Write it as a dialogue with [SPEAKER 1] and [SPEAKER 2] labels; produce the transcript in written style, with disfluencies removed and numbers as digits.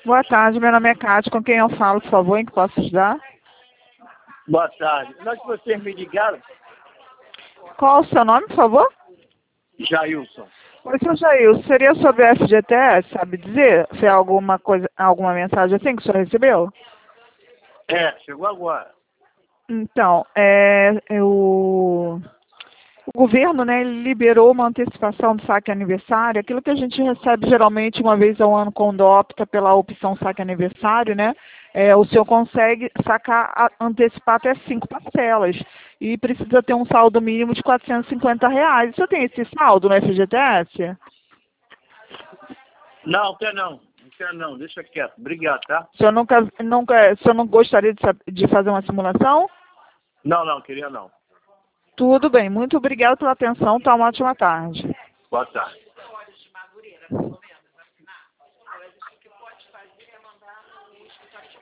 [SPEAKER 1] Boa tarde, meu nome é Cátia, com quem eu falo, por favor, em que posso ajudar?
[SPEAKER 2] Boa tarde. Nós que vocês me ligaram,
[SPEAKER 1] Qual o seu nome, por favor?
[SPEAKER 2] Jailson.
[SPEAKER 1] Oi, seu Jair, seria sobre o FGTS, sabe dizer? Se é alguma coisa, alguma mensagem assim que o senhor recebeu?
[SPEAKER 2] Chegou agora.
[SPEAKER 1] Então, o governo, né, ele liberou uma antecipação do saque aniversário, aquilo que a gente recebe geralmente uma vez ao ano quando opta pela opção saque aniversário, né? O senhor consegue sacar, antecipar até 5 parcelas e precisa ter um saldo mínimo de R$ 450. O senhor tem esse saldo no FGTS?
[SPEAKER 2] Não, quer não. Não quer não. Deixa quieto. Obrigado, tá?
[SPEAKER 1] O senhor o senhor não gostaria de fazer uma simulação?
[SPEAKER 2] Não, queria não.
[SPEAKER 1] Tudo bem, muito obrigado pela atenção, tá uma ótima tarde.
[SPEAKER 2] Boa tarde.